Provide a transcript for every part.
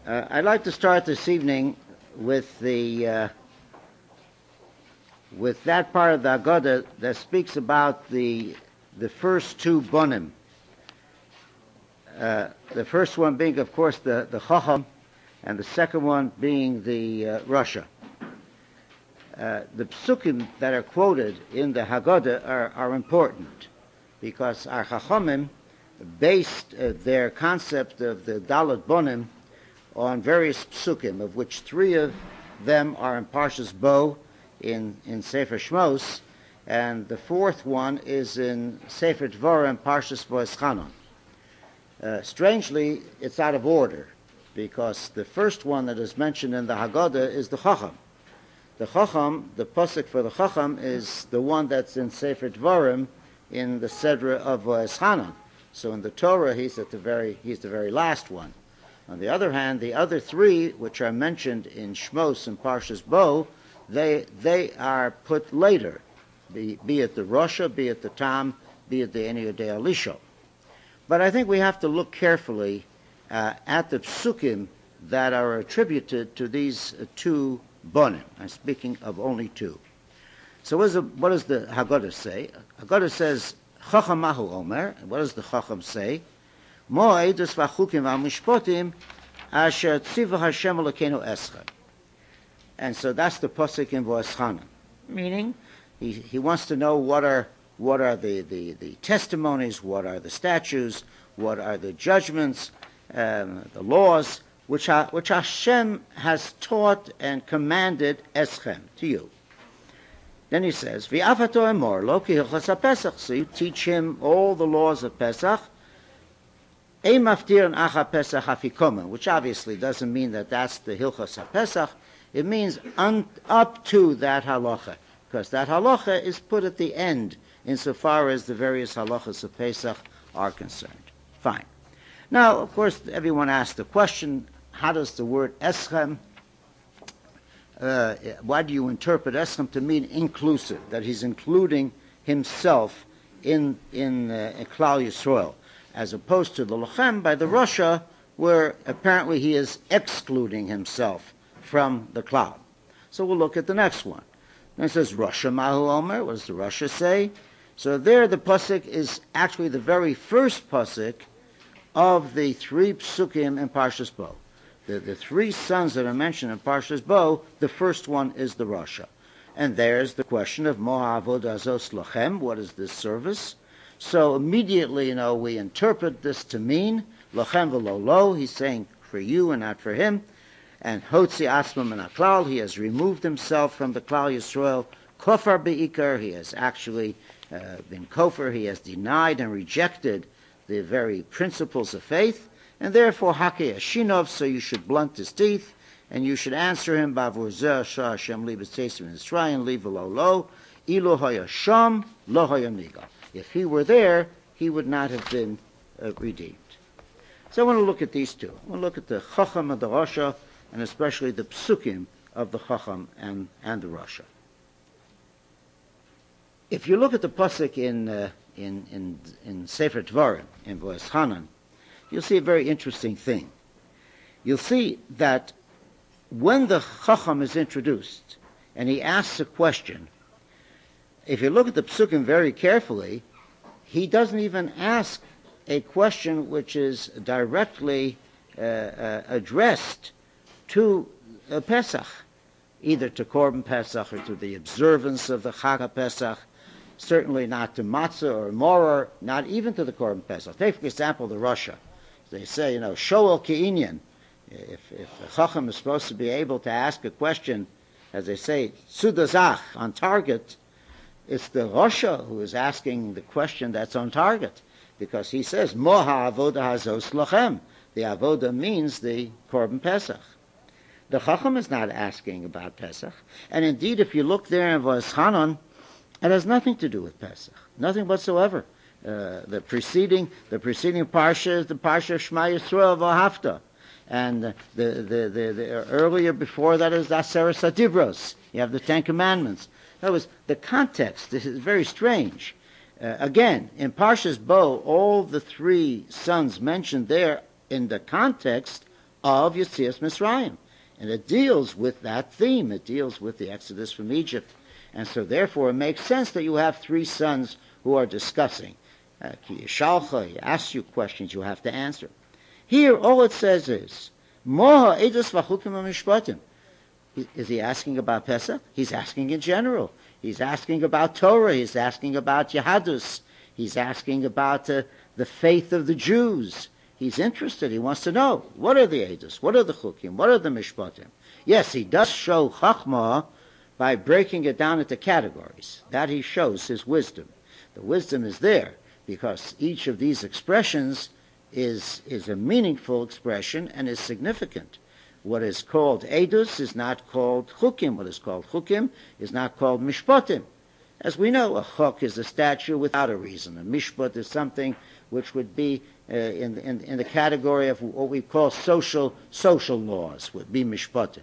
I'd like to start this evening with with that part of the Haggadah that speaks about the first two bonim. The first one being, of course, the Chacham, and the second one being the Rasha. The psukim that are quoted in the Haggadah are important because our Chachamim based their concept of the Dalet Bonim on various psukim, of which three of them are in Parshas Bo in Sefer Shmos, and the fourth one is in Sefer Dvarim, Parshas Va'eschanan. Strangely, it's out of order, because the first one that is mentioned in the Haggadah is the Chacham. The Chacham, the pasuk for the Chacham, is the one that's in Sefer Dvarim in the Sedra of Va'eschanan. So in the Torah, he's the very last one. On the other hand, the other three, which are mentioned in Shmos and Parshas Bo, they are put later, be it the Rasha, be it the Tam, be it the Eni Yodei Elisha. But I think we have to look carefully at the psukim that are attributed to these two bonim. I'm speaking of only two. So what does the Haggadah say? Haggadah says, Chacham Mahu Omer. What does the Chacham say? Mo'edus v'chukim v'mishpotim asher tziva Hashem Elokeinu eschem. And so that's the pasuk in Va'eschanan. Meaning, he wants to know what are the testimonies, what are the statutes, what are the judgments, the laws, which Hashem has taught and commanded eschem, to you. Then he says, V'afato emor lo ki hilchos haPesach. So you teach him all the laws of Pesach. Ein maftirin acha Pesach afikomen, which obviously doesn't mean that that's the hilchos haPesach. It means up to that halacha, because that halacha is put at the end insofar as the various halachas of Pesach are concerned. Fine. Now, of course, everyone asks the question, how does the word eschem, why do you interpret eschem to mean inclusive, that he's including himself in Klal Yisrael, as opposed to the lochem by the Rasha, where apparently he is excluding himself from the Klal. So we'll look at the next one. Then it says, Rasha Mahu Omer. What does the Rasha say? So there the pasuk is actually the very first pasuk of the three psukim in Parshas Bo. The three sons that are mentioned in Parshas Bo, the first one is the Rasha. And there's the question of Mo Avodah Zos Lochem. What is this service? So immediately, we interpret this to mean Lochem v'lo lo. He's saying for you and not for him. And Hotzi Asma min HaKlal, he has removed himself from the Klal Yisrael. Kofar be'ikar, he has actually been kofar, he has denied and rejected the very principles of faith, and therefore Hakei Ashinov, so you should blunt his teeth, and you should answer him, Bavur Zeh Shah Hashem Li B'Tzesim Yisrael Li V'lo Lo, Ilu Hoya Sham Lo Hoya Niga. If he were there, he would not have been redeemed. So I want to look at these two. I want to look at the Chacham and the Rasha, and especially the psukim of the Chacham and the Rasha. If you look at the pasuk in Sefer Dvarim, in Va'eschanan, you'll see a very interesting thing. You'll see that when the Chacham is introduced, and he asks a question, if you look at the psukim very carefully, he doesn't even ask a question which is directly addressed to Pesach, either to Korban Pesach or to the observance of the Chag HaPesach, certainly not to Matzah or Moror, not even to the Korban Pesach. Take, for example, the Rasha. They say, Shoel Ke'inyan. If the Chacham is supposed to be able to ask a question, as they say, Sudazach, on target, it's the Rasha who is asking the question that's on target, because he says, Moha Avodah Hazos Lochem. The Avodah means the Korban Pesach. The Chacham is not asking about Pesach. And indeed, if you look there in Va'eschanan, it has nothing to do with Pesach. Nothing whatsoever. The preceding parsha is the parsha of Shema Yisrael V'Ahavta. And the earlier before that is Aseret Adibros. You have the Ten Commandments. In other words, the context, this is very strange. Again, in Parshas Bo, all the three sons mentioned there in the context of Yetzias Mitzrayim. And it deals with that theme. It deals with the Exodus from Egypt. And so therefore it makes sense that you have three sons who are discussing. Ki Yishalcha, he asks you questions you have to answer. Here all it says is, Moha Edus Vachukim HaMishpatim. Is he asking about Pesach? He's asking in general. He's asking about Torah. He's asking about Yahadus. He's asking about the faith of the Jews. He's interested. He wants to know, what are the Edus? What are the Chukim? What are the Mishpatim? Yes, he does show Chachma by breaking it down into categories. That he shows his wisdom. The wisdom is there because each of these expressions is a meaningful expression and is significant. What is called Edus is not called Chukim. What is called Chukim is not called Mishpatim. As we know, a Chok is a statue without a reason. A Mishpat is something which would be in the category of what we call social laws, would be Mishpatim.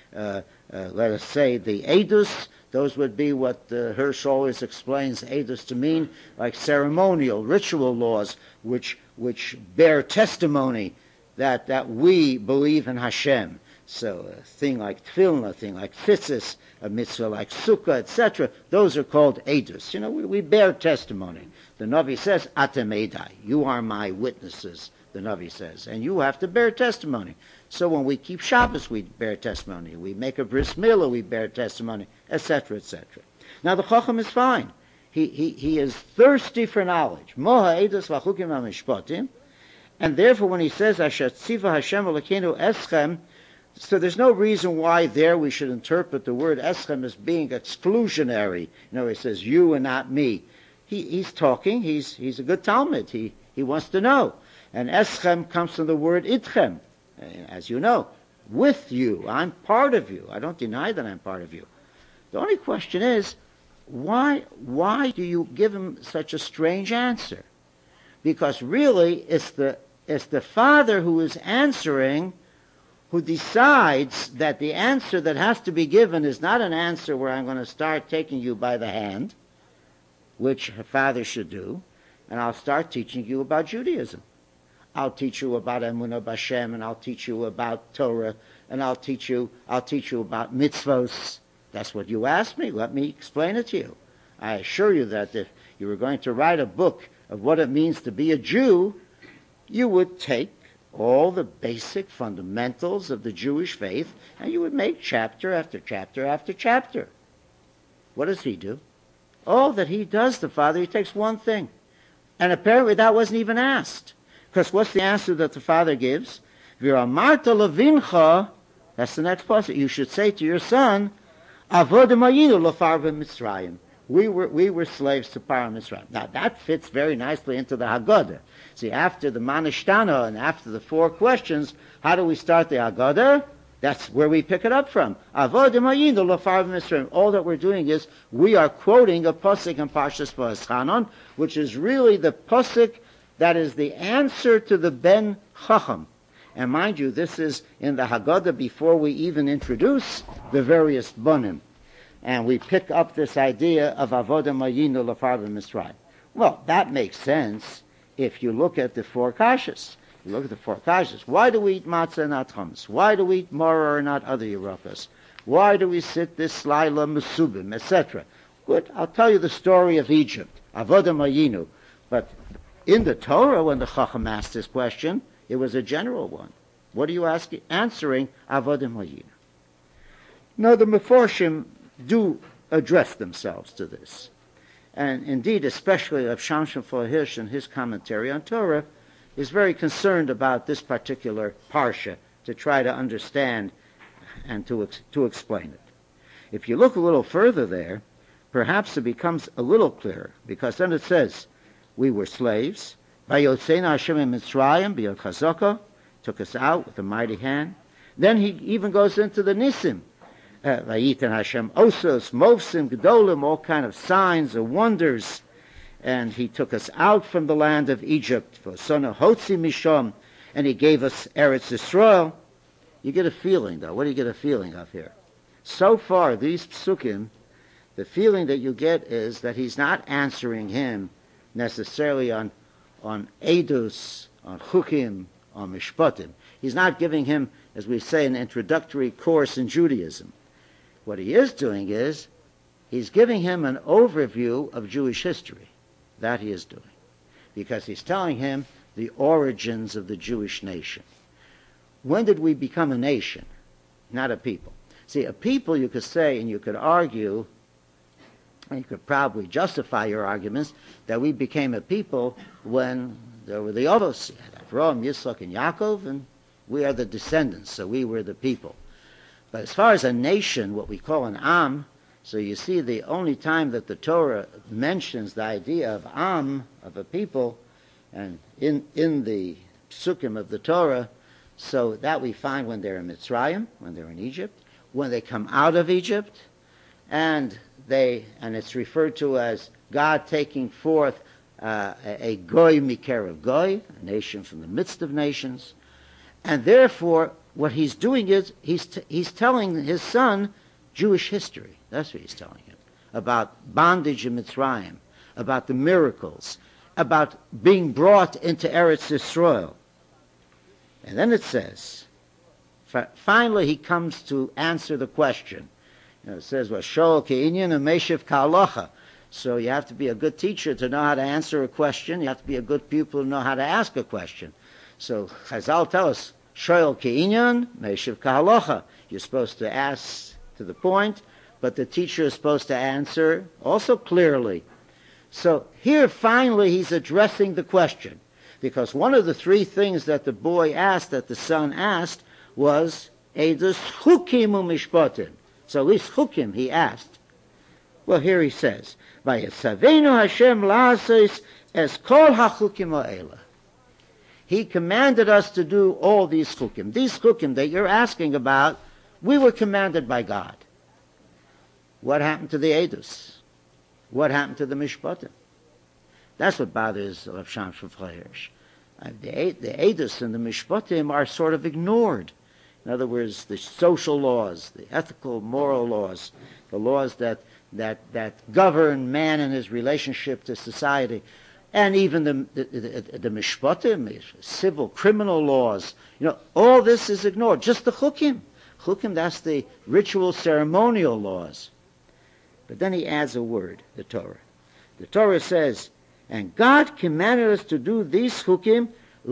Let us say the Edus, those would be what Hirsch always explains Edus to mean, like ceremonial, ritual laws, which bear testimony that we believe in Hashem. So a thing like tefillin, a thing like tzitzis, a mitzvah like sukkah, etc., those are called edus. We bear testimony. The Navi says, Atem Edai, you are my witnesses, the Navi says, and you have to bear testimony. So when we keep Shabbos, we bear testimony. We make a bris milah, we bear testimony, etc., etc. Now the Chacham is fine. He is thirsty for knowledge. Moha edus v'chukim ha'mishpatim. And therefore when he says, Asher tziva Hashem Elokeinu eschem, so there's no reason why there we should interpret the word eschem as being exclusionary. He says you and not me. He's talking, he's a good Talmud. He wants to know. And eschem comes from the word itchem. As you know, with you. I'm part of you. I don't deny that I'm part of you. The only question is, why do you give him such a strange answer? Because really, it's the father who is answering, who decides that the answer that has to be given is not an answer where I'm going to start taking you by the hand, which a father should do, and I'll start teaching you about Judaism. I'll teach you about Emunah B'Hashem, and I'll teach you about Torah, and I'll teach you about mitzvos. That's what you asked me. Let me explain it to you. I assure you that if you were going to write a book of what it means to be a Jew, you would take all the basic fundamentals of the Jewish faith, and you would make chapter after chapter after chapter. What does he do? All that he does, the father, he takes one thing. And apparently that wasn't even asked. Because what's the answer that the father gives? V'amarta levincha, that's the next passage. You should say to your son, Avodim hayinu lefarva Mitzrayim. We were slaves to Paro Mitzrayim. Now that fits very nicely into the Haggadah. See, after the Manishtana and after the four questions, how do we start the Haggadah? That's where we pick it up from. Avodim hayinu lefarva Mitzrayim. All that we're doing is we are quoting a pasuk in Parshas Va'eschanan, which is really the pasuk that is the answer to the Ben Chacham. And mind you, this is in the Haggadah before we even introduce the various Bonim. And we pick up this idea of Avodim hayinu lefarva Mitzrayim. Well, that makes sense if you look at the four kashas. You look at the four kashas. Why do we eat matzah and not chametz? Why do we eat maror and not other yerokas? Why do we sit this laila mesubim, etc.? Good, I'll tell you the story of Egypt. Avodim hayinu. But in the Torah, when the Chacham asked this question, it was a general one. What are you asking? Answering Avodim hayinu. Now the Meforshim do address themselves to this. And indeed, especially Rav Shamshon Hirsch in his commentary on Torah, is very concerned about this particular parsha to try to understand and to explain it. If you look a little further there, perhaps it becomes a little clearer, because then it says, we were slaves. Vayotzeinu Hashem Mitzrayim b'yad chazaka, took us out with a mighty hand. Then he even goes into the nisim. Vayitan Hashem osos, mofsim, gedolim, all kind of signs and wonders. And he took us out from the land of Egypt. V'osana hotzi misham, and he gave us Eretz Yisrael. You get a feeling, though. What do you get a feeling of here? So far, these psukim, the feeling that you get is that he's not answering him necessarily on edus, on chukim, on mishpatim. He's not giving him, as we say, an introductory course in Judaism. What he is doing is, he's giving him an overview of Jewish history. That he is doing. Because he's telling him the origins of the Jewish nation. When did we become a nation? Not a people. See, a people, you could say, and you could argue, and you could probably justify your arguments, that we became a people when there were the Avos, Avraham, Yitzchak, and Yaakov, and we are the descendants, so we were the people. But as far as a nation, what we call an Am, so you see the only time that the Torah mentions the idea of Am, of a people, and in the psukim of the Torah, so that we find when they're in Mitzrayim, when they're in Egypt, when they come out of Egypt, and it's referred to as God taking forth a goy mikerav goy, a nation from the midst of nations, and therefore what he's doing is he's telling his son Jewish history. That's what he's telling him about bondage in Mitzrayim, about the miracles, about being brought into Eretz Yisrael. And then it says, finally he comes to answer the question. It says, "Vashol ke'inyan u'meshiv ka'alocha." So you have to be a good teacher to know how to answer a question. You have to be a good pupil to know how to ask a question. So Chazal tell us, "Shoel ke'inyan, meshiv ka'alocha." You're supposed to ask to the point, but the teacher is supposed to answer also clearly. So here finally he's addressing the question, because one of the three things that the boy asked, that the son asked, was Eidos chukim u'mishpatim. So at least chukim he asked. Well, here he says, "Vayetzaveinu Hashem la'asos es kol hachukim ha'ela." He commanded us to do all these chukim. These chukim that you're asking about, we were commanded by God. What happened to the Eidos? What happened to the Mishpatim? That's what bothers Rav Shamshon Freihersh. The Eidos and the Mishpatim are sort of ignored. In other words, the social laws, the ethical, moral laws, the laws that govern man and his relationship to society, and even the Mishpatim, civil, criminal laws, all this is ignored. Just the Chukim. Chukim, that's the ritual, ceremonial laws. But then he adds a word, the Torah. The Torah says, "And God commanded us to do these chukim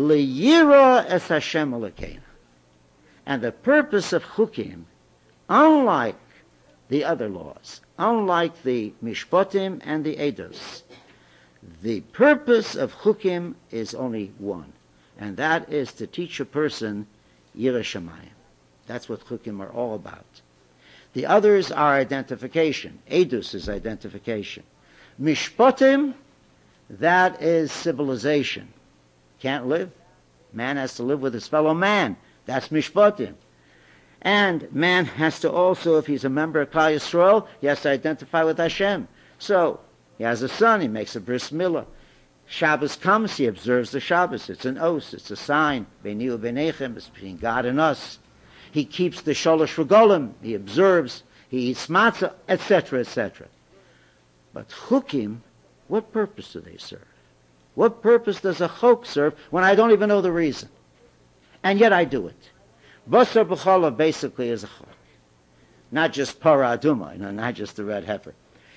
liyira es Hashem Elokeinu." And the purpose of chukim, unlike the other laws, unlike the mishpatim and the eidos, the purpose of chukim is only one, and that is to teach a person Yireh Shamayim. That's what chukim are all about. The others are identification. Edus is identification. Mishpatim, that is civilization. Can't live. Man has to live with his fellow man. That's mishpatim. And man has to also, if he's a member of Klal Yisrael, he has to identify with Hashem. So, he has a son, he makes a bris milah. Shabbos comes, he observes the Shabbos. It's an oath, it's a sign. Beini u'beinechem, it's between God and us. He keeps the Shalosh Regalim, he observes, he eats matzah, etc., etc. But chukim, what purpose do they serve? What purpose does a chok serve when I don't even know the reason? And yet I do it. Basar b'chala basically is a chok. Not just para aduma, not just the red heifer.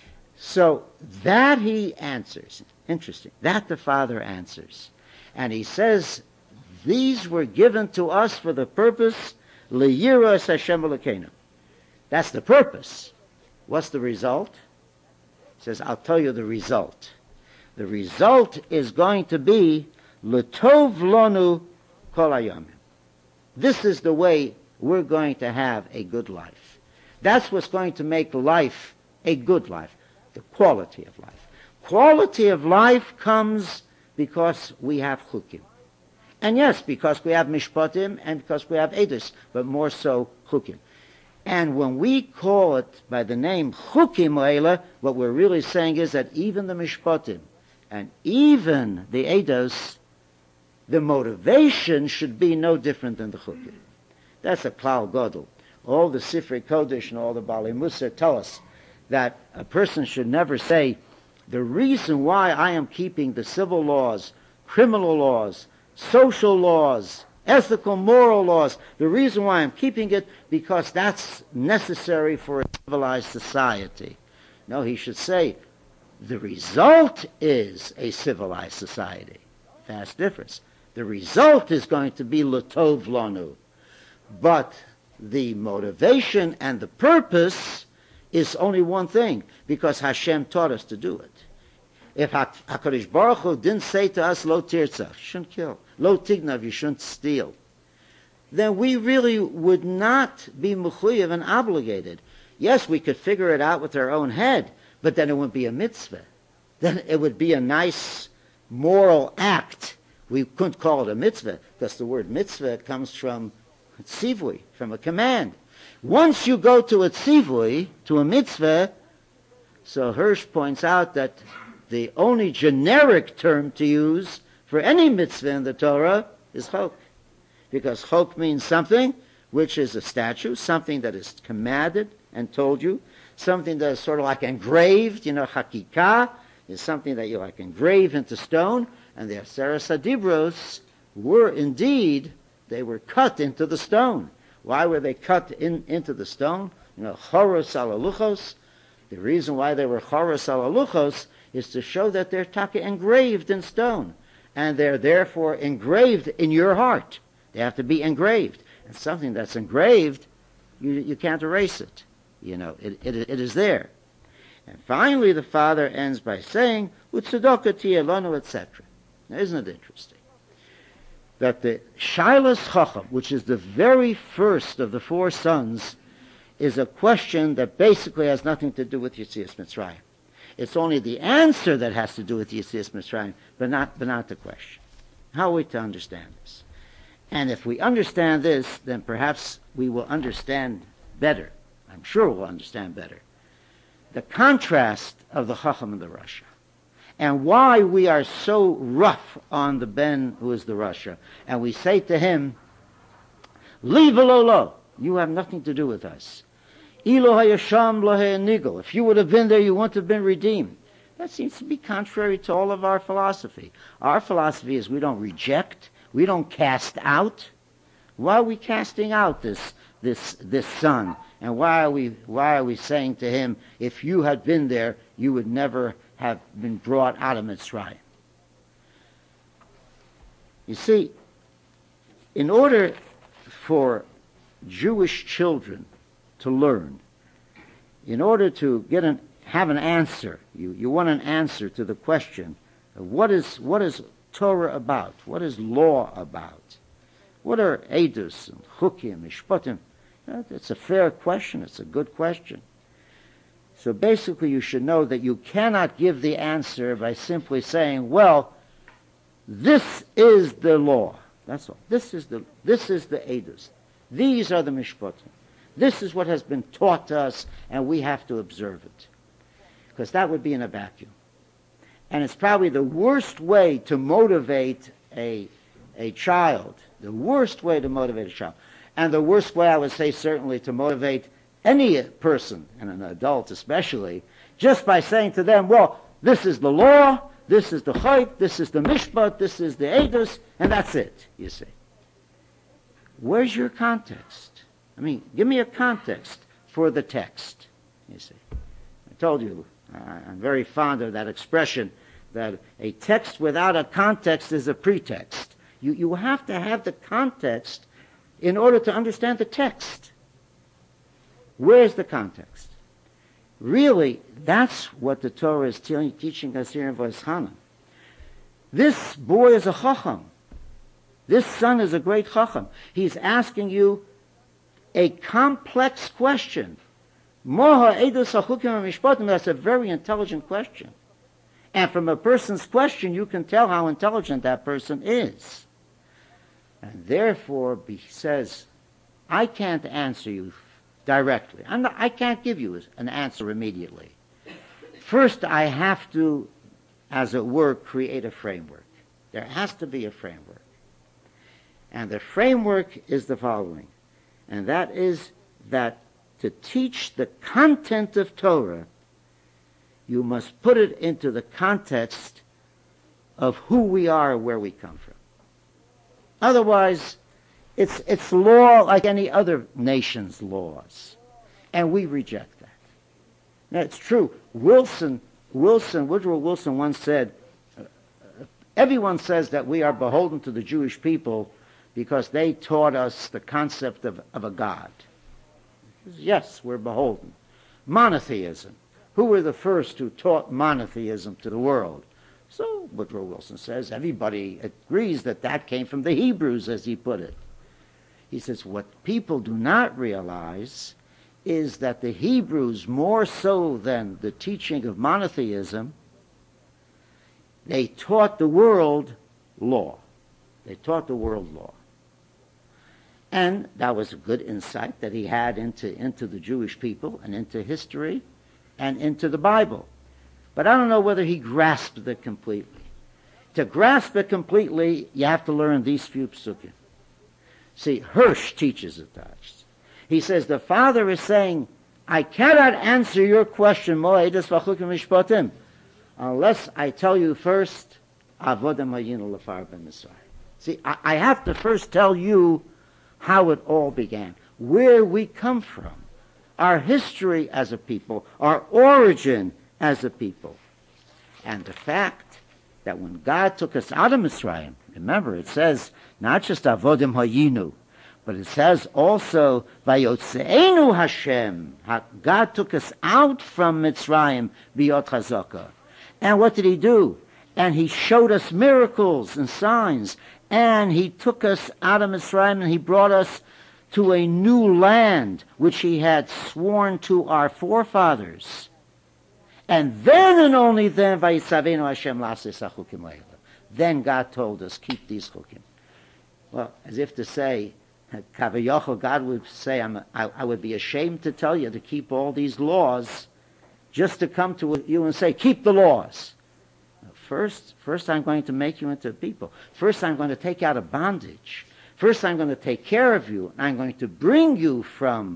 So that he answers. Interesting. That the Father answers. And he says, these were given to us for the purpose L'yira es Hashem Elokeinu. That's the purpose. What's the result? He says, I'll tell you the result. The result is going to be L'tov lonu kol hayomim. This is the way we're going to have a good life. That's what's going to make life a good life, the quality of life. Quality of life comes because we have chukim. And yes, because we have mishpatim and because we have edus, but more so chukim. And when we call it by the name chukim leila, what we're really saying is that even the mishpatim and even the edus, the motivation should be no different than the chukim. That's a klal gadol. All the Sifrei Kodesh and all the Baalei Musar tell us that a person should never say, the reason why I am keeping the civil laws, criminal laws, social laws, ethical, moral laws. The reason why I'm keeping it, because that's necessary for a civilized society. No, he should say, the result is a civilized society. Vast difference. The result is going to be Latov Lanu. But the motivation and the purpose is only one thing, because Hashem taught us to do it. If HaKadosh Baruch Hu didn't say to us, Lo tirtzach, you shouldn't kill, Lo tignav, you shouldn't steal, then we really would not be mechuyev and obligated. Yes, we could figure it out with our own head, but then it wouldn't be a mitzvah. Then it would be a nice moral act. We couldn't call it a mitzvah, because the word mitzvah comes from tzivui, from a command. Once you go to a tzivui, to a mitzvah, so Hirsch points out that the only generic term to use for any mitzvah in the Torah is chok. Because chok means something which is a statute, something that is commanded and told you, something that is sort of like engraved, hakikah is something that you like engrave into stone, and the Aseres HaDibros were indeed, they were cut into the stone. Why were they cut into the stone? Choros ala luchos. The reason why they were choros ala luchos is to show that they're taka engraved in stone, and they're therefore engraved in your heart. They have to be engraved, and something that's engraved, you can't erase it. It is there. And finally, the father ends by saying, "Utzedakah tiyeh lanu," etc. Now, isn't it interesting that the Shilas Chacham, which is the very first of the four sons, is a question that basically has nothing to do with Yetzias Mitzrayim. It's only the answer that has to do with Yetzias Mitzrayim, but not the question. How are we to understand this? And if we understand this, then perhaps we will understand better. I'm sure we'll understand better the contrast of the Chacham and the Rasha, and why we are so rough on the Ben who is the Rasha, and we say to him, "Leave alone, you have nothing to do with us. Ilo hayasham lo hayanigo. If you would have been there, you wouldn't have been redeemed." That seems to be contrary to all of our philosophy. Our philosophy is we don't reject, we don't cast out. Why are we casting out this son? And why are we saying to him, if you had been there, you would never have been brought out of Mitzrayim? You see, in order for Jewish children to learn, in order to have an answer, you want an answer to the question of what is Torah about? What is law about? What are edus and chukim, mishpatim? It's a fair question. It's a good question. So basically, you should know that you cannot give the answer by simply saying, "Well, this is the law." That's all. This is the edus. These are the mishpatim. This is what has been taught to us, and we have to observe it, because that would be in a vacuum. And it's probably the worst way to motivate a child. The worst way to motivate a child. And the worst way, I would say, certainly to motivate any person, and an adult especially, just by saying to them, "Well, this is the law, this is the chayt, this is the mishpat, this is the edus, and that's it," you see. Where's your context? I mean, give me a context for the text, you see. I told you, I'm very fond of that expression, that a text without a context is a pretext. You have to have the context in order to understand the text. Where's the context? Really, that's what the Torah is teaching us here in Vayeschanan. This boy is a chacham. This son is a great chacham. He's asking you a complex question. Moha edus hachukim mishpatim. That's a very intelligent question. And from a person's question, you can tell how intelligent that person is. And therefore, he says, I can't answer you directly. I can't give you an answer immediately. First, I have to, as it were, create a framework. There has to be a framework. And the framework is the following. And that is that to teach the content of Torah, you must put it into the context of who we are and where we come from. Otherwise, It's law like any other nation's laws. And we reject that. Now, it's true. Woodrow Wilson once said, everyone says that we are beholden to the Jewish people because they taught us the concept of a God. Yes, we're beholden. Monotheism. Who were the first who taught monotheism to the world? So Woodrow Wilson says everybody agrees that that came from the Hebrews, as he put it. He says what people do not realize is that the Hebrews, more so than the teaching of monotheism, they taught the world law. They taught the world law. And that was a good insight that he had into the Jewish people and into history and into the Bible. But I don't know whether he grasped it completely. To grasp it completely, you have to learn these few psukim. See, Hirsch teaches it to us. He says the Father is saying, I cannot answer your question, Moedas v'chukim mishpatim, unless I tell you first, Avodah Mayinu Lefar ben Mitzrayim. See, I have to first tell you how it all began, where we come from, our history as a people, our origin as a people. And the fact that when God took us out of Mitzrayim, remember it says not just Avodim Hayinu, but it says also Vayotzeinu Hashem. God took us out from Mitzrayim biyot chazaka. And what did he do? And he showed us miracles and signs. And he took us out of Mitzrayim and he brought us to a new land which he had sworn to our forefathers. And then and only then, Vayitzaveinu Hashem la'aseh chachukim le'ela. Then God told us, keep these chukim. Well, as if to say, Kavayachol, God would say, I would be ashamed to tell you to keep all these laws, just to come to you and say, keep the laws. First I'm going to make you into a people. First I'm going to take you out of bondage. First I'm going to take care of you, and I'm going to bring you from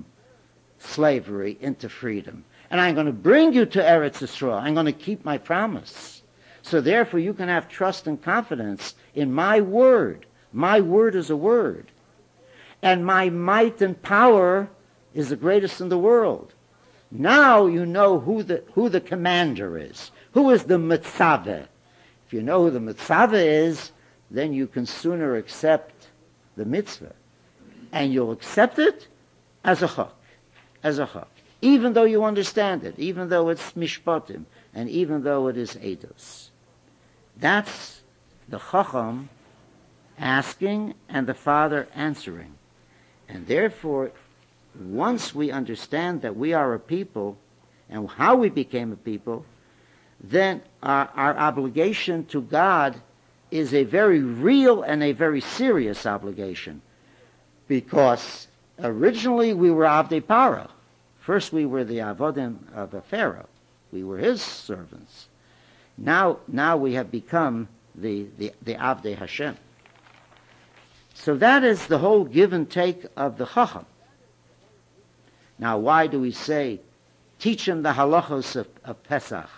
slavery into freedom. And I'm going to bring you to Eretz Yisrael. I'm going to keep my promise. So therefore you can have trust and confidence in my word. My word is a word. And my might and power is the greatest in the world. Now you know who the commander is. Who is the mitzvah? If you know who the mitzvah is, then you can sooner accept the mitzvah. And you'll accept it as a chok. As a chok. Even though you understand it. Even though it's mishpatim. And even though it is eidos. That's the chacham asking and the Father answering. And therefore, once we understand that we are a people and how we became a people, then our obligation to God is a very real and a very serious obligation. Because originally we were Avdei Paro. First we were the Avodim of a Pharaoh. We were his servants. Now we have become the Avdei Hashem. So that is the whole give and take of the Chacham. Now, why do we say, teach him the halachos of Pesach?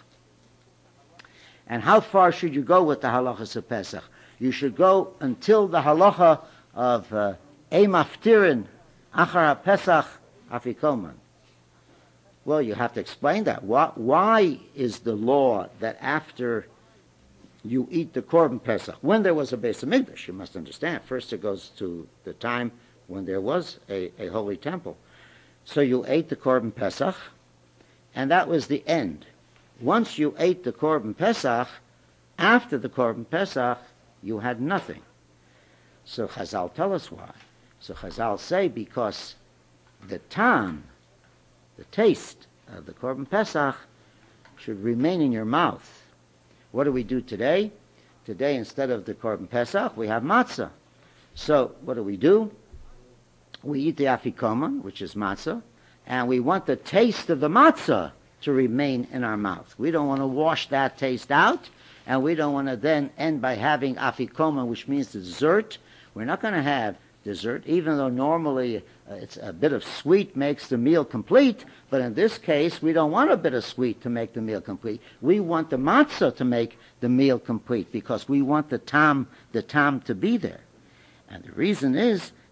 And how far should you go with the halachos of Pesach? You should go until the halacha of Maftirin, Achar Pesach, Afikoman. Well, you have to explain that. Why is the law that after you eat the Korban Pesach, when there was a Beis HaMikdash, you must understand, first it goes to the time when there was a holy temple. So you ate the Korban Pesach, and that was the end. Once you ate the Korban Pesach, after the Korban Pesach, you had nothing. So Chazal tell us why. So Chazal say because the tam, the taste of the Korban Pesach, should remain in your mouth. What do we do today? Today, instead of the Korban Pesach, we have matzah. So what do? We eat the afikoman, which is matzah, and we want the taste of the matzah to remain in our mouth. We don't want to wash that taste out, and we don't want to then end by having afikoman, which means the dessert. We're not going to have dessert, even though normally it's a bit of sweet makes the meal complete, but in this case, we don't want a bit of sweet to make the meal complete. We want the matzah to make the meal complete, because we want the tam to be there. And the reason is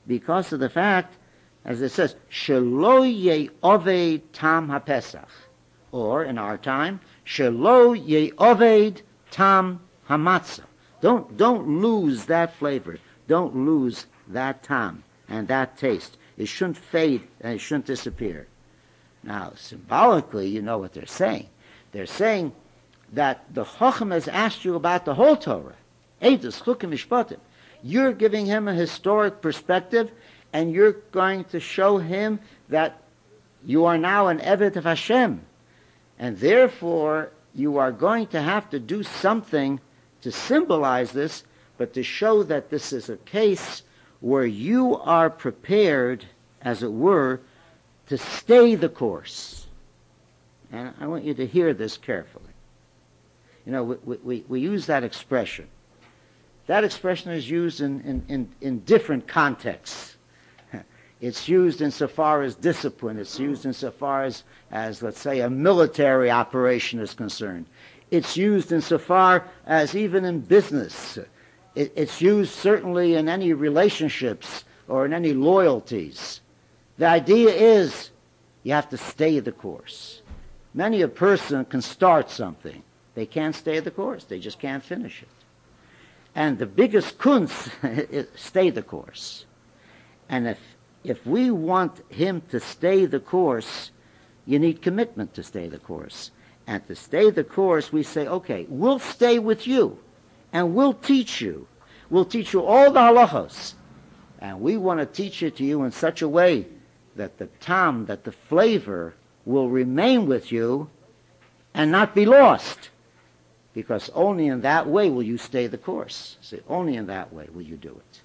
because of the fact, as it says, Shelo ye'oved tam haPesach, or in our time, Shelo ye'oved tam hamatzah. Don't lose that flavor. Don't lose that tam and that taste. It shouldn't fade and it shouldn't disappear. Now, symbolically, you know what they're saying. They're saying that the Chacham has asked you about the whole Torah. Eidos, Chukim, Mishpatim. You're giving him a historic perspective, and you're going to show him that you are now an Eved of Hashem. And therefore, you are going to have to do something to symbolize this, but to show that this is a case where you are prepared, as it were, to stay the course. And I want you to hear this carefully. You know, we use that expression. That expression is used in different contexts. It's used insofar as discipline. It's used insofar as, let's say, a military operation is concerned. It's used insofar as even in business. It's used certainly in any relationships or in any loyalties. The idea is you have to stay the course. Many a person can start something. They can't stay the course. They just can't finish it. And the biggest kunst is stay the course. And if we want him to stay the course, you need commitment to stay the course. And to stay the course, we say, okay, we'll stay with you, and we'll teach you. We'll teach you all the halachos. And we want to teach it to you in such a way that the tam, that the flavor, will remain with you and not be lost. Because only in that way will you stay the course. See, only in that way will you do it.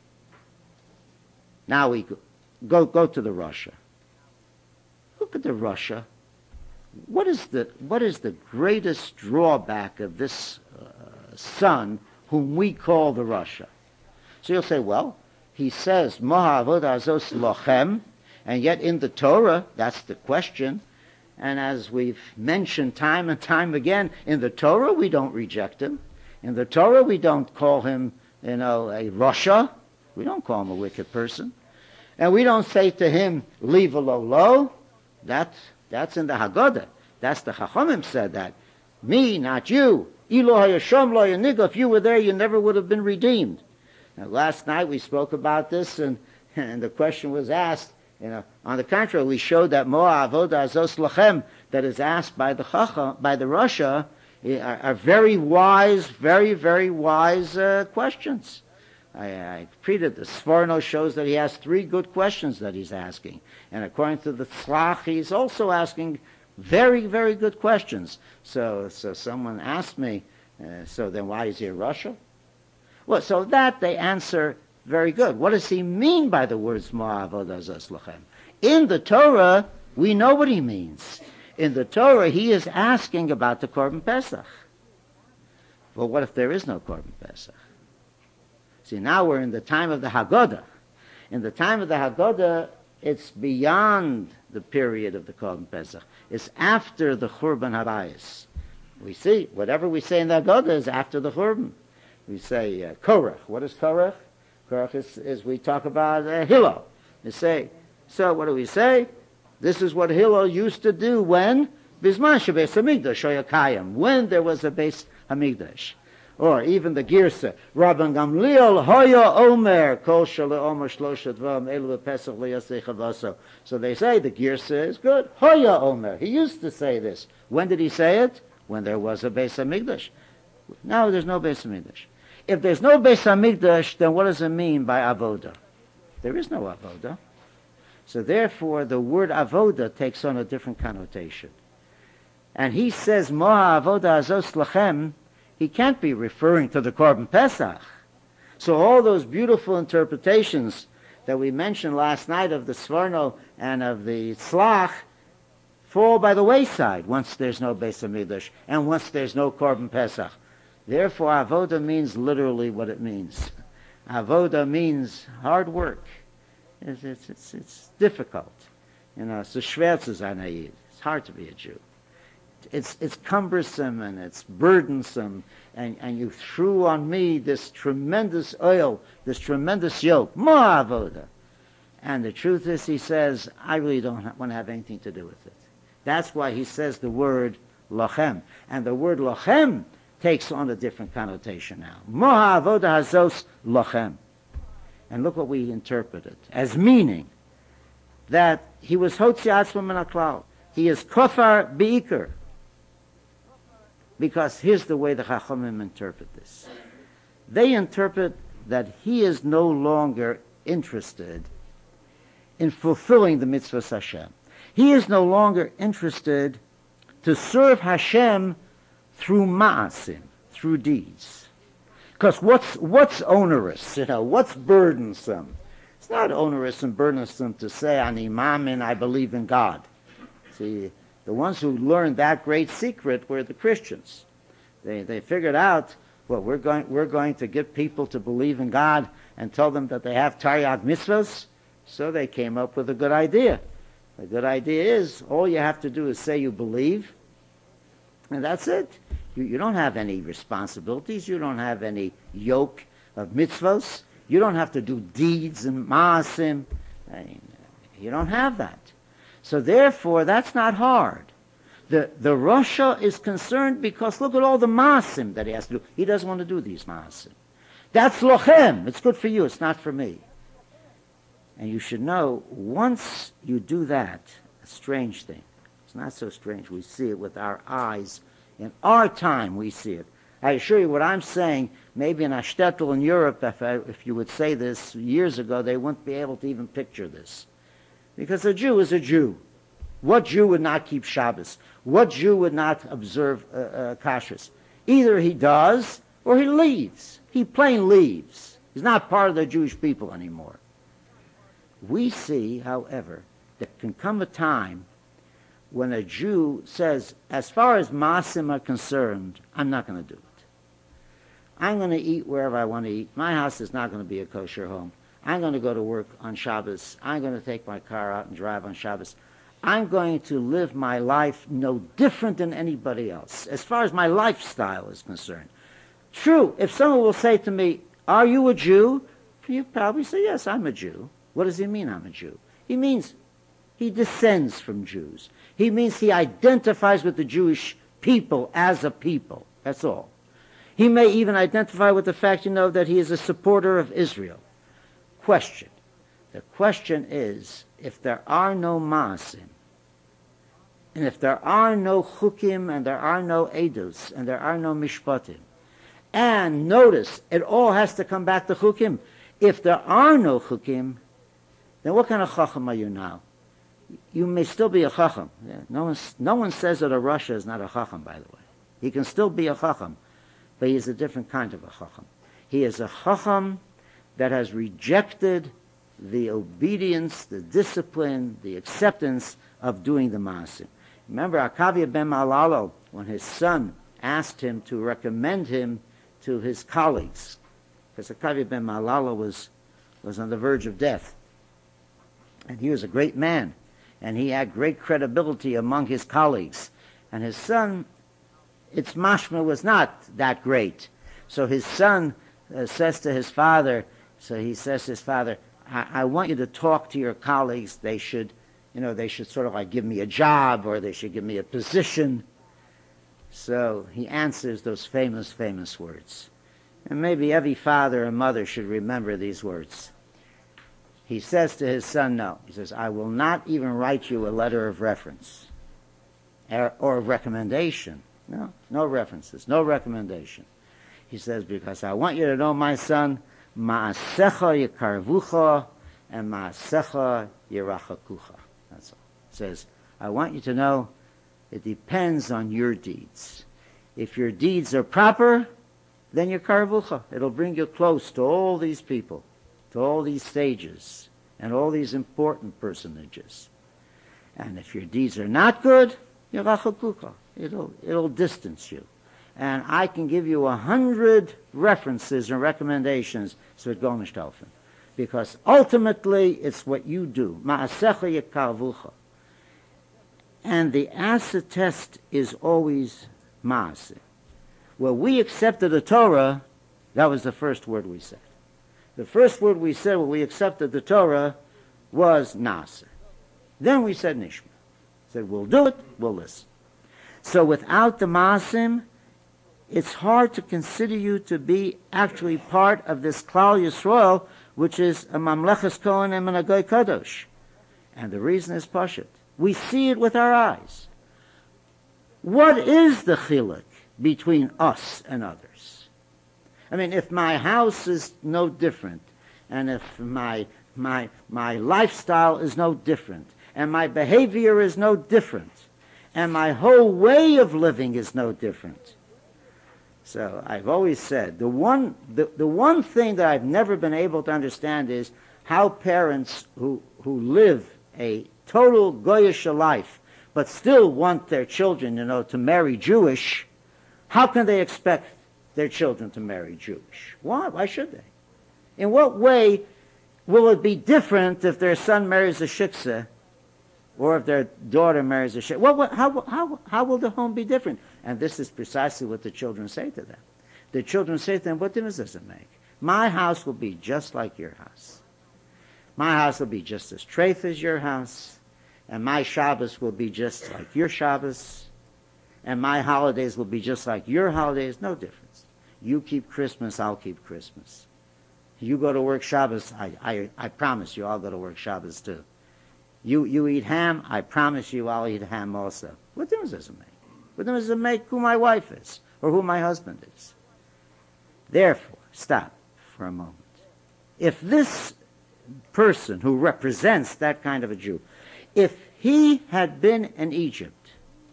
Now we go to the Russia. Look at the Russia. What is the greatest drawback of this son whom we call the Russia? So you'll say, well, he says, Moha avodah azos lochem, and yet in the Torah, that's the question. And as we've mentioned time and time again, in the Torah we don't reject him. In the Torah we don't call him, a Rasha. We don't call him a wicked person. And we don't say to him, leave lo. That's in the Haggadah. That's the Chachamim said that. Me, not you. Ilo hayashom lo yaniga. If you were there, you never would have been redeemed. Now, last night we spoke about this, and the question was asked. On the contrary, we showed that Moa avodah azos lachem that is asked by the Chacham, by the Rasha, are very wise, very, very wise questions. I treated the Sforno shows that he has 3 good questions that he's asking. And according to the Tzlach, he's also asking very, very good questions. So someone asked me, so then why is he a Rasha? Well, so that they answer very good. What does he mean by the words Mo'avodah Azos Lachem? In the Torah, we know what he means. In the Torah, he is asking about the Korban Pesach. Well, what if there is no Korban Pesach? See, now we're in the time of the Haggadah. In the time of the Haggadah, it's beyond the period of the Korban Pesach. It's after the Churban Habayis. We see, whatever we say in the Haggadah is after the Churban. We say Korach. What is Korach? Korach is we talk about Hillel. We say, so what do we say? This is what Hillel used to do when? Bisman shebeis Hamikdash Shoyakayim. When there was a Beis Hamikdash. Or even the Girsa, Rabban Gamliel Hoya Omer Kol Shala Omer Shlosha Dvam Elu Pesach Liyasei Chavaso. So they say the Girsa is good. Hoya Omer. He used to say this. When did he say it? When there was a Beis Hamikdash. Now there's no Beis Hamikdash. If there's no Beis Hamikdash, then what does it mean by avoda? There is no avoda. So therefore, the word avoda takes on a different connotation. And he says, Moha avoda azos lachem. He can't be referring to the Korban Pesach. So all those beautiful interpretations that we mentioned last night of the Sforno and of the Tzlach fall by the wayside once there's no Beis Hamikdash and once there's no Korban Pesach. Therefore, avoda means literally what it means. Avoda means hard work. It's difficult. It's a schwer zu sein a Yid. It's hard to be a Jew. It's cumbersome and it's burdensome, and you threw on me this tremendous oil, this tremendous yoke. More avoda. And the truth is, he says, I really don't want to have anything to do with it. That's why he says the word lochem. And the word lochem takes on a different connotation now. Moha avoda hazos lochem. And look what we interpreted as meaning that he was hotzi atzmo min haklal. He is kofar beikar. Because here's the way the Chachamim interpret this. They interpret that he is no longer interested in fulfilling the mitzvahs Hashem. He is no longer interested to serve Hashem through ma'asim, through deeds. Because what's onerous, what's burdensome? It's not onerous and burdensome to say, Ani Ma'amin, I believe in God. See, the ones who learned that great secret were the Christians. They figured out, well, we're going to get people to believe in God and tell them that they have Taryag mitzvahs. So they came up with a good idea. The good idea is all you have to do is say you believe, and that's it. You don't have any responsibilities. You don't have any yoke of mitzvahs. You don't have to do deeds and maasim. You don't have that. So therefore, that's not hard. The Rasha is concerned because look at all the maasim that he has to do. He doesn't want to do these maasim. That's lochem. It's good for you. It's not for me. And you should know, once you do that, a strange thing. It's not so strange. We see it with our eyes. In our time, we see it. I assure you what I'm saying, maybe in a shtetl in Europe, if you would say this years ago, they wouldn't be able to even picture this. Because a Jew is a Jew. What Jew would not keep Shabbos? What Jew would not observe kashrus? Either he does or he leaves. He plain leaves. He's not part of the Jewish people anymore. We see, however, there can come a time when a Jew says, as far as maasim are concerned, I'm not going to do it. I'm going to eat wherever I want to eat. My house is not going to be a kosher home. I'm going to go to work on Shabbos. I'm going to take my car out and drive on Shabbos. I'm going to live my life no different than anybody else, as far as my lifestyle is concerned. True, if someone will say to me, are you a Jew? You probably say, yes, I'm a Jew. What does he mean, I'm a Jew? He means he descends from Jews. He means he identifies with the Jewish people as a people. That's all. He may even identify with the fact, that he is a supporter of Israel. Question. The question is, if there are no maasim, and if there are no chukim, and there are no edus, and there are no mishpatim, and notice, it all has to come back to chukim. If there are no chukim, then what kind of chacham are you now? You may still be a chacham. Yeah, no one says that a Rasha is not a chacham, by the way. He can still be a chacham, but he is a different kind of a chacham. He is a chacham that has rejected the obedience, the discipline, the acceptance of doing the maasim. Remember, Akavia ben Malalo, when his son asked him to recommend him to his colleagues, because Akavia ben Malalo was on the verge of death. And he was a great man, and he had great credibility among his colleagues. And his son, its mashma was not that great. So his son says to his father, I want you to talk to your colleagues. They should sort of like give me a job, or they should give me a position. So he answers those famous words. And maybe every father and mother should remember these words. He says to his son, no. He says, I will not even write you a letter of reference or of recommendation. No references, no recommendation. He says, because I want you to know, my son, ma'asecha yikarvucha and ma'asecha yirachakucha. That's all. He says, I want you to know it depends on your deeds. If your deeds are proper, then you're karvucha. It'll bring you close to all these people, to all these stages, and all these important personages. And if your deeds are not good, you're rachakuka. It'll distance you. And I can give you 100 references and recommendations to go nishtalfen. Because ultimately, it's what you do. Ma'asecha yekarvucha. And the acid test is always ma'aseh. Well, we accepted the Torah, that was the first word we said. The first word we said when we accepted the Torah was Nasa. Then we said Nishma. Said, we'll do it, we'll listen. So without the Maasim, it's hard to consider you to be actually part of this Klal Yisrael, which is a Mamleches Kohen and a Goy Kadosh. And the reason is Pashut. We see it with our eyes. What is the chiluk between us and others? I mean, if my house is no different, and if my lifestyle is no different, and my behavior is no different, and my whole way of living is no different. So I've always said, the one thing that I've never been able to understand is how parents who live a total Goyish life, but still want their children, to marry Jewish, how can they expect their children to marry Jewish? Why? Why should they? In what way will it be different if their son marries a shiksa or if their daughter marries a shiksa? How will the home be different? And this is precisely what the children say to them. The children say to them, what difference does it make? My house will be just like your house. My house will be just as treif as your house. And my Shabbos will be just like your Shabbos. And my holidays will be just like your holidays. No difference. You keep Christmas, I'll keep Christmas. You go to work Shabbos, I promise you I'll go to work Shabbos too. You eat ham, I promise you I'll eat ham also. What difference does it make? What difference does it make who my wife is or who my husband is? Therefore, stop for a moment. If this person who represents that kind of a Jew, if he had been in Egypt,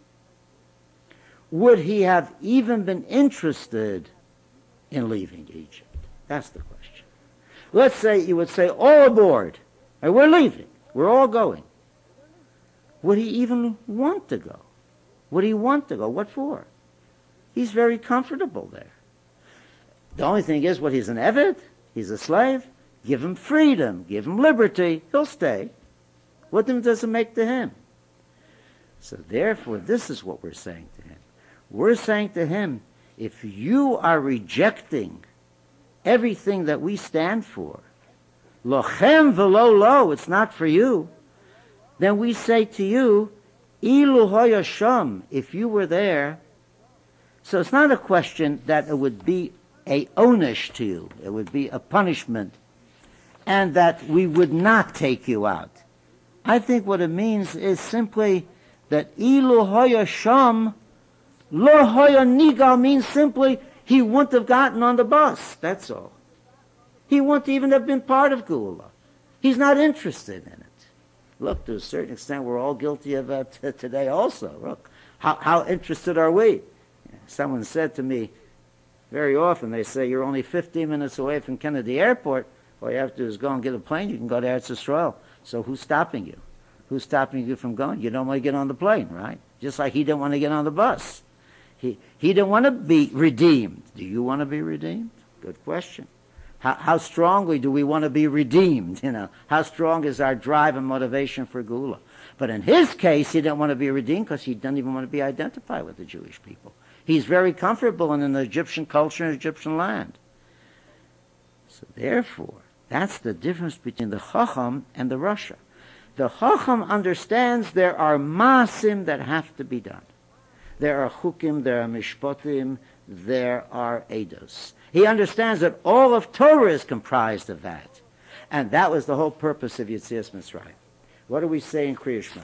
would he have even been interested in leaving Egypt? That's the question. Let's say you would say, all aboard. And we're leaving. We're all going. Would he even want to go? Would he want to go? What for? He's very comfortable there. The only thing is, he's an Eved, he's a slave. Give him freedom, give him liberty, he'll stay. What difference does it make to him? So therefore, this is what we're saying to him. We're saying to him, if you are rejecting everything that we stand for, lochem v'lo lo, it's not for you, then we say to you, ilu hoya sham, if you were there. So it's not a question that it would be a onish to you, it would be a punishment, and that we would not take you out. I think what it means is simply that ilu hoya sham, lo hoya nigal means simply he wouldn't have gotten on the bus. That's all. He wouldn't even have been part of Geula. He's not interested in it. Look, to a certain extent, we're all guilty of that today also. Look, how interested are we? Someone said to me, very often they say, you're only 15 minutes away from Kennedy Airport. All you have to do is go and get a plane. You can go to Eretz Yisrael. So who's stopping you? Who's stopping you from going? You don't want to get on the plane, right? Just like he didn't want to get on the bus. He didn't want to be redeemed. Do you want to be redeemed? Good question. How strongly do we want to be redeemed? How strong is our drive and motivation for Geula? But in his case, he didn't want to be redeemed because he didn't even want to be identified with the Jewish people. He's very comfortable in an Egyptian culture and Egyptian land. So therefore, that's the difference between the Chacham and the Rasha. The Chacham understands there are Maasim that have to be done. There are Chukim, there are Mishpatim, there are Eidos. He understands that all of Torah is comprised of that. And that was the whole purpose of Yetzias Mitzrayim. What do we say in Kriya Shema?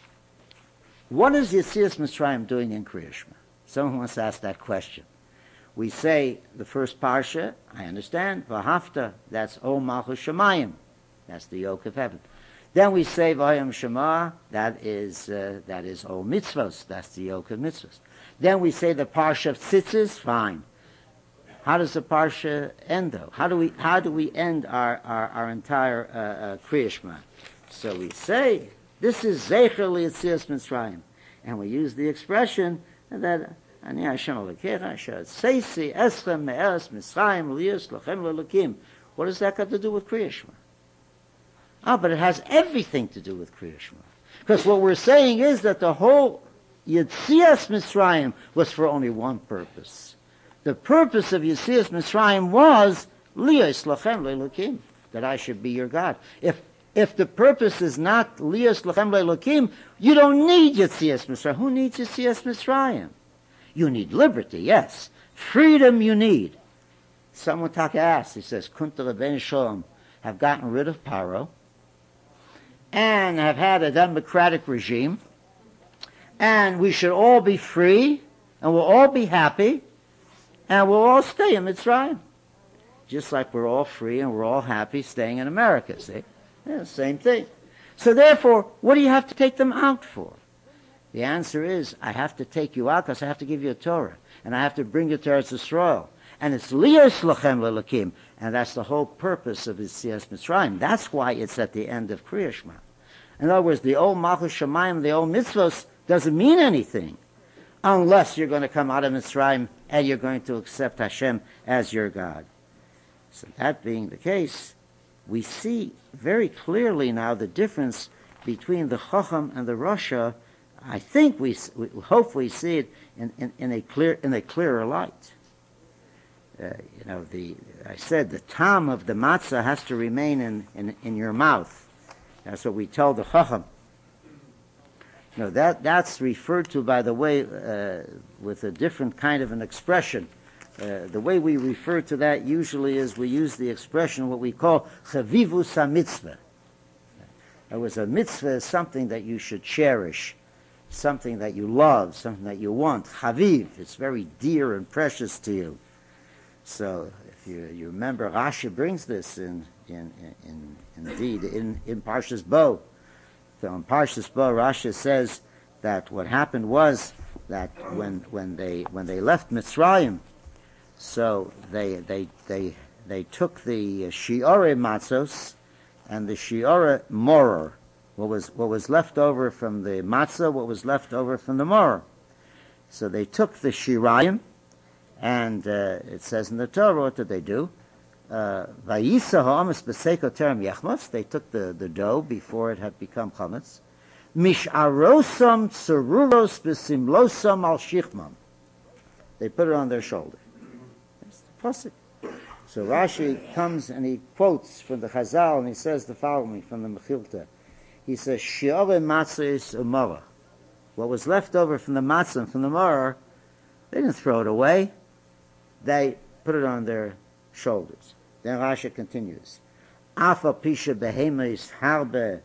What is Yetzias Mitzrayim doing in Kriya Shema? Someone wants to ask that question. We say the first parsha, I understand, V'hafta, that's O Malchus Shemayim. That's the yoke of heaven. Then we say Vayam Shema, that is O Mitzvos, that's the yoke of mitzvos. Then we say the parsha of Tzitzis, fine. How does the parsha end though? How do we end our entire Kriya Shema? So we say this is Zecher L'Yetzias Mitzrayim, and we use the expression that Ani Hashem Elokecha Asher Seisi Eschem Me'eres Mitzrayim Lius Lochem L'Elokim. What does that got to do with Kriya Shema? But it has everything to do with Kriya Shema, because what we're saying is that the whole Yetzias Mitzrayim was for only one purpose. The purpose of Yetzias Mitzrayim was Lios Lochem L'Elokim, that I should be your God. If If the purpose is not Lias Lechem Le'Elokim, you don't need Yetzias Mitzrayim. Who needs Yetzias Mitzrayim? You need liberty, yes. Freedom you need. Someone asked, he says, Kunta Rabbeinu Shalom have gotten rid of Paro and have had a democratic regime, and we should all be free, and we'll all be happy, and we'll all stay in Mitzrayim. Just like we're all free and we're all happy staying in America, see? Yeah, same thing. So therefore, what do you have to take them out for? The answer is, I have to take you out because I have to give you a Torah. And I have to bring you to Eretz Yisrael. And it's Lias Lachem Le'Elokim. And that's the whole purpose of Yetzias Mitzrayim. That's why it's at the end of Kriya Shema. In other words, the old Malchus Shamayim, the old mitzvos, doesn't mean anything unless you're going to come out of Mitzrayim and you're going to accept Hashem as your God. So that being the case, we see very clearly now the difference between the Chacham and the Rasha. I think we hope we see it in a clearer light. I said the tam of the matzah has to remain in your mouth. That's what we tell the Chacham. That's referred to, by the way, with a different kind of an expression. The way we refer to that usually is we use the expression what we call chavivus ha-mitzvah. It was a mitzvah is something that you should cherish, something that you love, something that you want. Chaviv, it's very dear and precious to you. So if you remember, Rashi brings this indeed in Parshas Bo. So in Parshas Bo, Rashi says that what happened was that when they left Mitzrayim, so they took the shiore matzos and the shiore moror, what was left over from the matzah, what was left over from the moror. So they took the shirayim, and it says in the Torah, what did they do? Vayisa ha'amas b'seiko terem yechmos. They took the dough before it had become chametz. Misharosam tzeruros b'simlosam al shichmam. They put it on their shoulder. That's the pasuk. So Rashi comes and he quotes from the Chazal, and he says the following from the Mechilta. He says, Shi'ore matzah is umara. What was left over from the matzah and from the moror, they didn't throw it away. They put it on their shoulders. Then Rashi continues, Afa pisha behemis harbe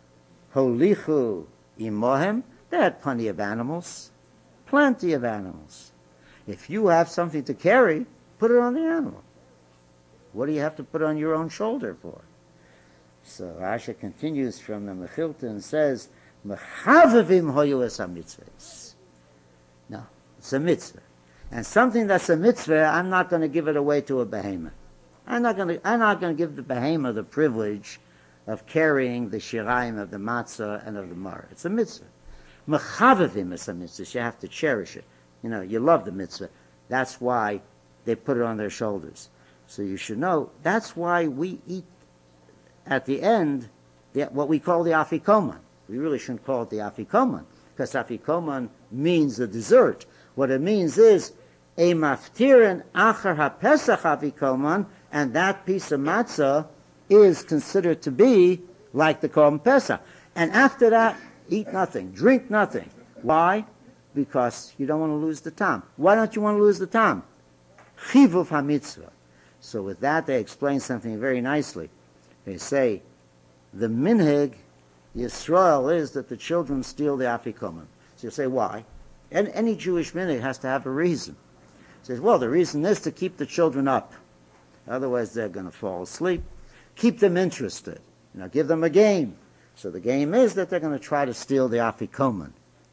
holichu imohem. They had plenty of animals. Plenty of animals. If you have something to carry, put it on the animal. What do you have to put on your own shoulder for? So Rashi continues from the Mechilta and says, Mechavavim hoyu es ha-mitzvahs. No, it's a mitzvah. And something that's a mitzvah, I'm not going to give it away to a behemoth. I'm not going to give the behemoth the privilege of carrying the shirayim of the matzah and of the mar. It's a mitzvah. Mechavavim is a mitzvah. You have to cherish it. You love the mitzvah. That's why they put it on their shoulders. So you should know, that's why we eat at the end what we call the afikoman. We really shouldn't call it the afikoman, because afikoman means a dessert. What it means is a maftirin achar ha-pesach afikoman, and that piece of matzah is considered to be like the korban pesach. And after that, eat nothing, drink nothing. Why? Because you don't want to lose the tam. Why don't you want to lose the tam? Chivuv ha-mitzvah. So with that, they explain something very nicely. They say, the minhag Yisrael is that the children steal the afikoman. So you say, why? And any Jewish minhag has to have a reason. He says, well, the reason is to keep the children up. Otherwise, they're going to fall asleep. Keep them interested. Give them a game. So the game is that they're going to try to steal the afikoman.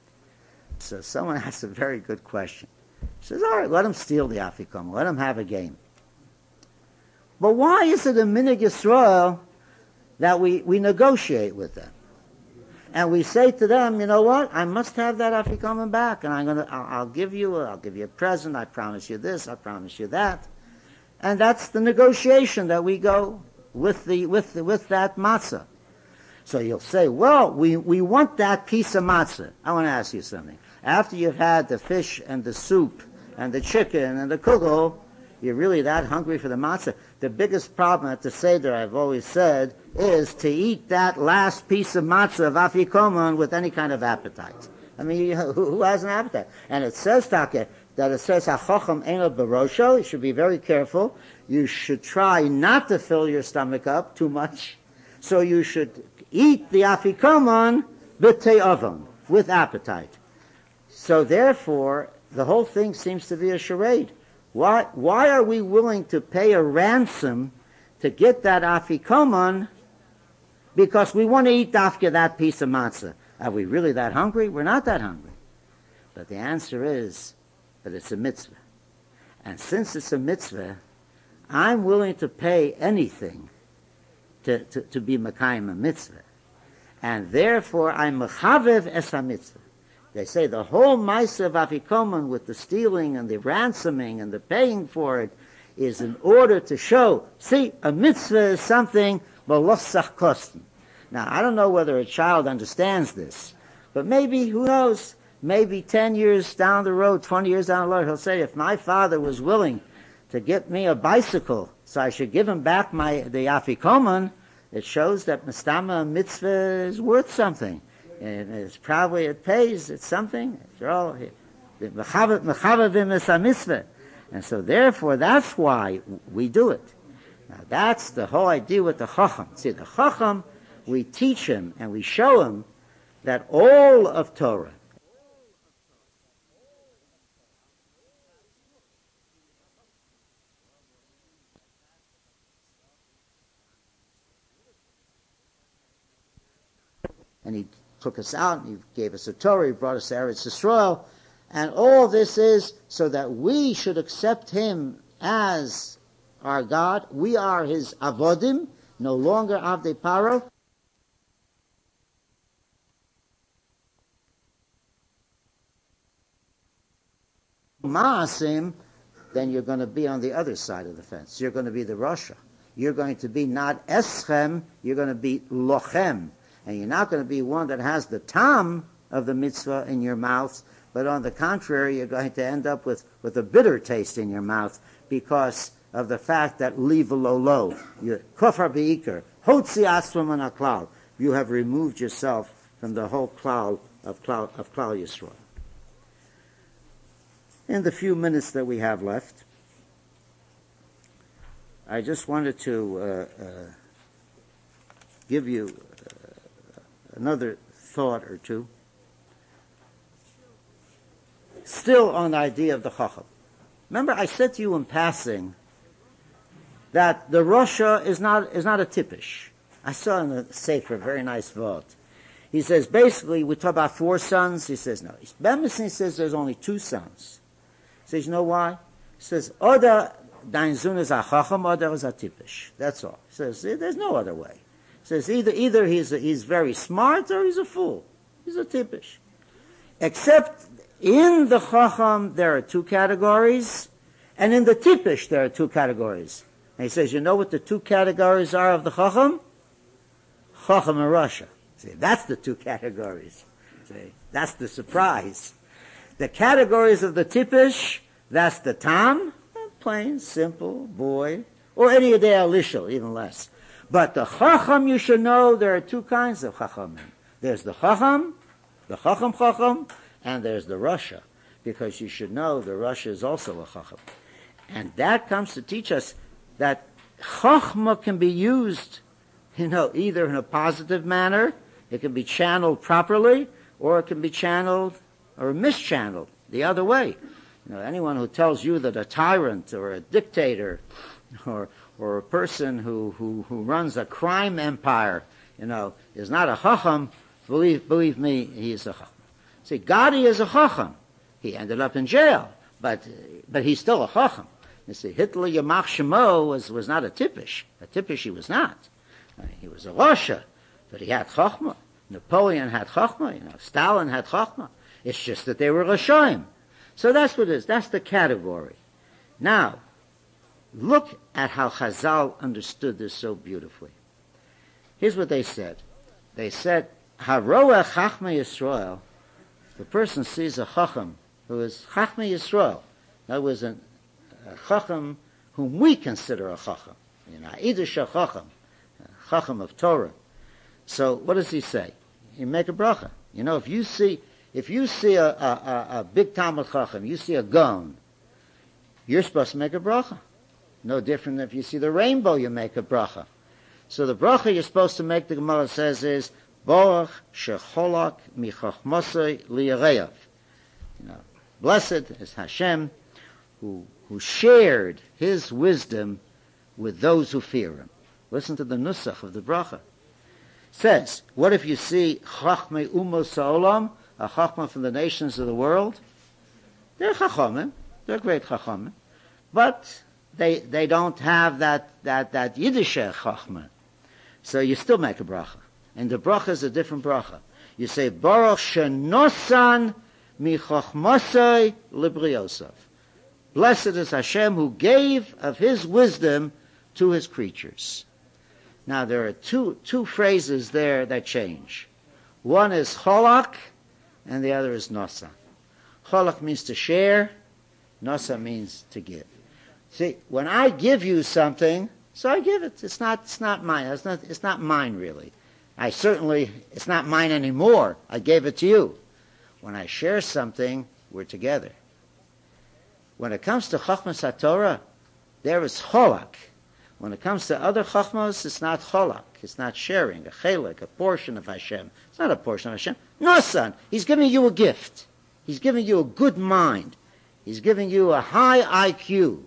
So someone asks a very good question. He says, all right, let them steal the afikoman. Let them have a game. But why is it a minhag Yisrael that we negotiate with them? And we say to them, you know what? I must have that afikoman back, and I'll give you a present. I promise you this. I promise you that. And that's the negotiation that we go with that matzah. So you'll say, well, we want that piece of matzah. I want to ask you something. After you've had the fish and the soup and the chicken and the kugel, You're really that hungry for the matzah? The biggest problem at the Seder, I've always said, is to eat that last piece of matzah of afikoman with any kind of appetite. I mean, who has an appetite? And it says, Taka, that it says, HaChocham Eino Barosho. You should be very careful. You should try not to fill your stomach up too much. So you should eat the afikoman b'te'avon, with appetite. So therefore, the whole thing seems to be a charade. Why are we willing to pay a ransom to get that afikoman? Because we want to eat after that piece of matzah. Are we really that hungry? We're not that hungry. But the answer is that it's a mitzvah. And since it's a mitzvah, I'm willing to pay anything to be mekayim a mitzvah. And therefore, I'm mechavev es ha-mitzvah. They say the whole ma'aseh of afikoman with the stealing and the ransoming and the paying for it is in order to show, see, a mitzvah is something v'losach kosten. Now, I don't know whether a child understands this, but maybe, who knows, maybe 10 years down the road, 20 years down the road, he'll say, if my father was willing to get me a bicycle, so I should give him back the afikoman, it shows that mistama mitzvah is worth something. And it's probably, it pays, it's something. After all, mechavavim es ha-mitzvah. And so therefore, that's why we do it. Now that's the whole idea with the Chacham. See, the Chacham, we teach him and we show him that all of Torah, and he took us out, and he gave us a Torah, he brought us to Eretz Yisrael, and all this is so that we should accept him as our God. We are his avodim, no longer avdei paro. Ma'asim, then you're going to be on the other side of the fence. You're going to be the Rasha. You're going to be not eschem, you're going to be lochem. And you're not going to be one that has the tam of the mitzvah in your mouth, but on the contrary, you're going to end up with a bitter taste in your mouth because of the fact that liva lo, you kofar beikar, hotzi asvam anaklal, you have removed yourself from the whole klal of Klal Yisrael. In the few minutes that we have left, I just wanted to give you another thought or two. Still on the idea of the Chacham. Remember, I said to you in passing that the Rasha is not a tippish. I saw in the Sefer a very nice vod. He says, basically, we talk about 4 sons. He says, no. He says there's only 2 sons. He says, you know why? He says, Oda dein Zun is a Chacham, Oda is a tippish. That's all. He says, there's no other way. He says, either he's very smart or he's a fool. He's a tippish. Except in the Chacham, there are 2 categories, and in the tippish, there are 2 categories. And he says, you know what the 2 categories are of the Chacham? Chacham and Rasha. See, that's the 2 categories. See, that's the surprise. The categories of the tippish, that's the tam, plain, simple, boy, or any of the alishal, even less. But the Chacham, you should know, there are 2 kinds of Chacham. There's the Chacham, and there's the Rasha, because you should know the Rasha is also a Chacham. And that comes to teach us that Chachma can be used, either in a positive manner, it can be channeled properly, or it can be channeled or mischanneled the other way. Anyone who tells you that a tyrant or a dictator or a person who runs a crime empire, is not a Chacham, believe me, he is a Chacham. See, Gadi is a Chacham. He ended up in jail, but he's still a Chacham. You see, Hitler Yamach Shemo was not a tippish. A tippish he was not. He was a Rasha, but he had Chachma. Napoleon had Chachma, Stalin had Chachma. It's just that they were Rashaim. So that's what it is. That's the category. Now, look at how Chazal understood this so beautifully. Here's what they said. They said, Haroah Chachma Yisrael, the person sees a Chacham who is Chachma Yisrael. That was a Chacham whom we consider a chacham. Idish chacham, chacham of Torah. So what does he say? You make a bracha. If you see a big Talmud chacham, you see a Gaon, you're supposed to make a bracha. No different than if you see the rainbow, you make a bracha. So the bracha you're supposed to make, the Gemara says, is Baruch shecholak michachmasei liyareyav. Blessed is Hashem who shared his wisdom with those who fear him. Listen to the nusach of the bracha. It says, what if you see chachmei umos ha'olam, a chachma from the nations of the world? They're chachamim, they're great chachamim, but they don't have that Yiddish chachma. So you still make a bracha. And the bracha is a different bracha. You say, Baruch shenosan michachmasei libriosav. Blessed is Hashem who gave of his wisdom to his creatures. Now there are two phrases there that change. One is cholak, and the other is nosan. Cholak means to share, nosan means to give. See, when I give you something, so I give it. It's not mine. It's not mine really. It's not mine anymore. I gave it to you. When I share something, we're together. When it comes to Chachmas HaTorah, there is cholak. When it comes to other Chachmas, it's not cholak. It's not sharing, a chelik, a portion of Hashem. It's not a portion of Hashem. No, son. He's giving you a gift. He's giving you a good mind. He's giving you a high IQ.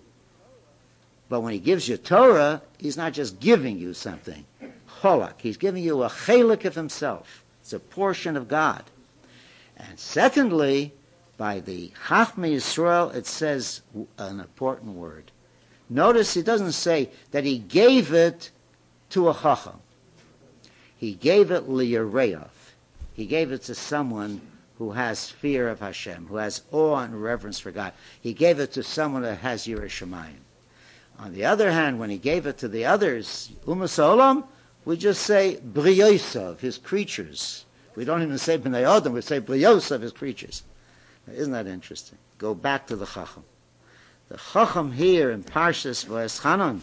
But when he gives you Torah, he's not just giving you something. Cholak. He's giving you a chelik of himself. It's a portion of God. And secondly, by the Chachmei Yisrael, it says an important word. Notice he doesn't say that he gave it to a Chacham. He gave it liyareyav. He gave it to someone who has fear of Hashem, who has awe and reverence for God. He gave it to someone that has Yireh Shamayim. On the other hand, when he gave it to the others, Umas Olam, we just say Briyosav, his creatures. We don't even say Bnei Adam, we say Briyosav, his creatures. Now, isn't that interesting? Go back to the Chacham. The Chacham here in Parshas Va'eschanan,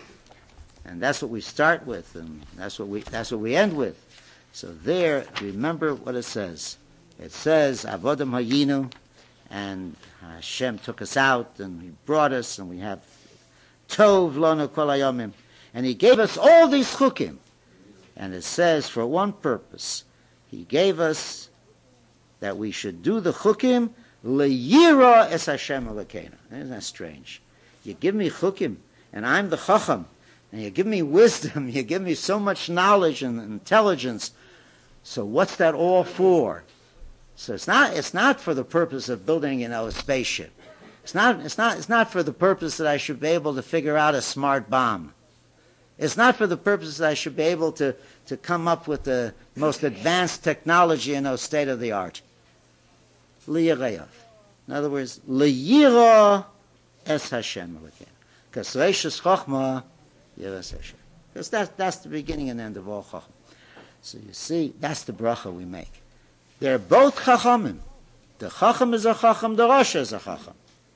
and that's what we start with, and that's what we end with. So there, remember what it says. It says, Avodam Hayinu, and Hashem took us out, and He brought us, and we have Tov Lanu Kol Hayomim. And He gave us all these chukim. And it says, for one purpose, He gave us that we should do the chukim leyira es Hashem Elokeinu. Isn't that strange? You give me chukim, and I'm the chacham, and you give me wisdom, you give me so much knowledge and intelligence. So what's that all for? So it's not for the purpose of building, a spaceship. It's not for the purpose that I should be able to figure out a smart bomb. It's not for the purpose that I should be able to come up with the most advanced technology state of the art. Liyareyav. In other words, liyira es Hashem Elokeinu. Because reishus chochma yiras Hashem. Because that's the beginning and end of all chacham. So you see, that's the bracha we make. They're both chachamim. The chacham is a chacham, the rasha is a chacham.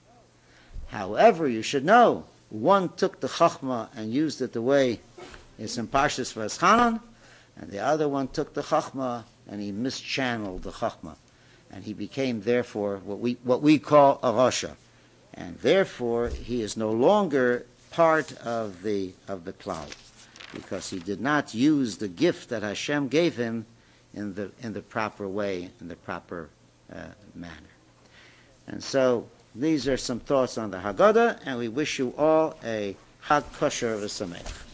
However, you should know, one took the chachma and used it the way it's in Parshas Va'eschanan, and the other one took the chachma and he mischanneled the chachma, and he became therefore what we call a rasha, and therefore he is no longer part of the cloud, because he did not use the gift that Hashem gave him in the proper way, in the proper manner. And so these are some thoughts on the Haggadah, and we wish you all a Chag Kosher v'Sameach.